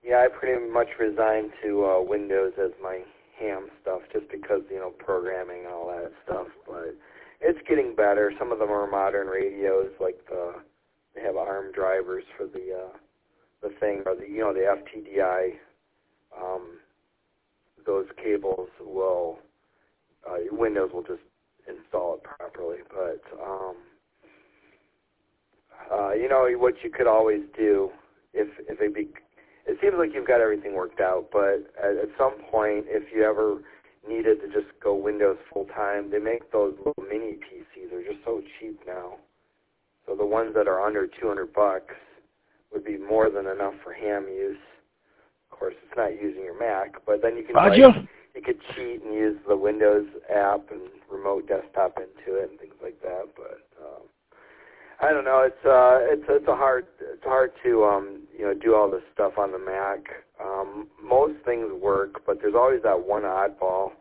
Yeah, I pretty much resigned to Windows as my ham stuff, just because, programming and all that stuff. But it's getting better. Some of them are modern radios, like they have ARM drivers for the thing, or the FTDI. Those cables will Windows will just install it properly. But what you could always do if it seems like you've got everything worked out, but at some point, if you ever needed to just go Windows full-time, they make those little mini PCs. They're just so cheap now. So the ones that are under $200 would be more than enough for ham use. Of course, it's not using your Mac, but then you could cheat and use the Windows app and remote desktop into it and things like that. But I don't know. It's hard to do all this stuff on the Mac. Most things work, but there's always that one oddball.